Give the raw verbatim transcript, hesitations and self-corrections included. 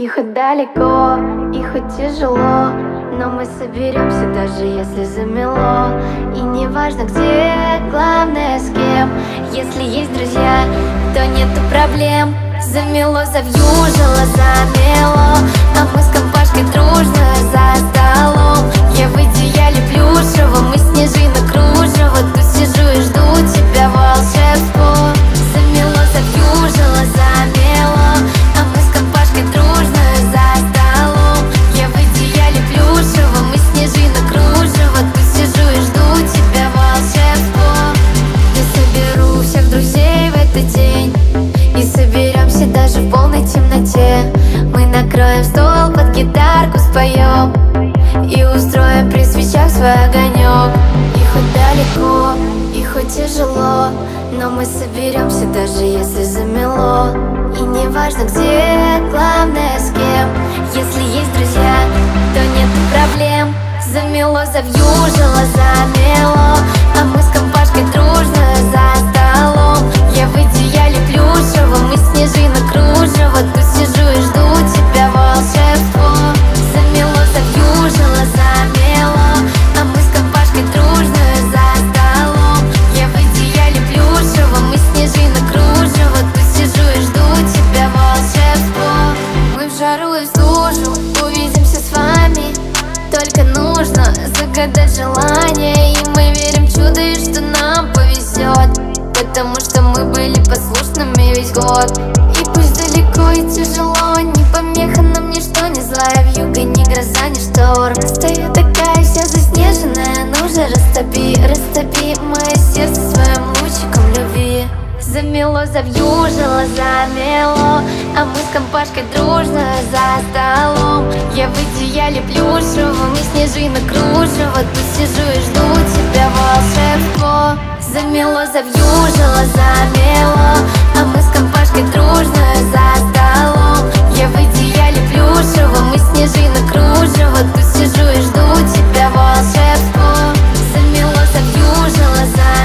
И хоть далеко, и хоть тяжело, но мы соберемся, даже если замело. И не важно где, главное с кем. Если есть друзья, то нету проблем. Замело, завьюжило, замело, а мы с компашкой дружно за столом. Я в идеале плюшево, мы снежинок кружево. Тут сижу и жду тебя, волшебство. Замело, завьюжило, замело, а мы с компашкой дружно за столом. Я в идеале плюшево, мы снежинок кружево. Тут сижу и жду тебя, волшебство. Я соберу всех друзей в этот день и соберемся даже в полной темноте. Мы накроем стол, под гитарку споем и устроим при свечах свой огонек. И хоть далеко, и хоть тяжело, но мы соберемся, даже если замело. И не важно где, главное с кем. Если есть друзья, то нет проблем. Замело, завьюжило, замело, а мы с компашкой дружно за столом. Я в идеале плюшево, мы снежинок кружево. Тут сижу и жду тебя, волшебство. Замело, завьюжило, замело, а мы с компашкой дружно за столом. Я в идеале плюшево, мы снежинок кружево. Тут сижу и жду тебя, волшебство. Мы в жару и в стужу увидимся с вами. Только нужно загадать желание, и мы верим в чудо, и что нам повезет, потому что мы были послушными весь год. И пусть далеко и тяжело, не помеха нам ничто, не злая вьюга, ни гроза, ни шторм. Стою такая вся заснеженная, ну же растопи, растопи мое сердце своим лучиком любви. Замело, завьюжило, замело, а мы с компашкой дружно за столом. Я в идеале плюшево, мы снежинок кружево. Тут сижу и жду тебя, волшебство. Замело, завьюжило, замело, а мы с компашкой дружно за столом. Я в идеале плюшево, мы снежинок кружево. Тут сижу и жду тебя, волшебство. Замело, завьюжило, замело,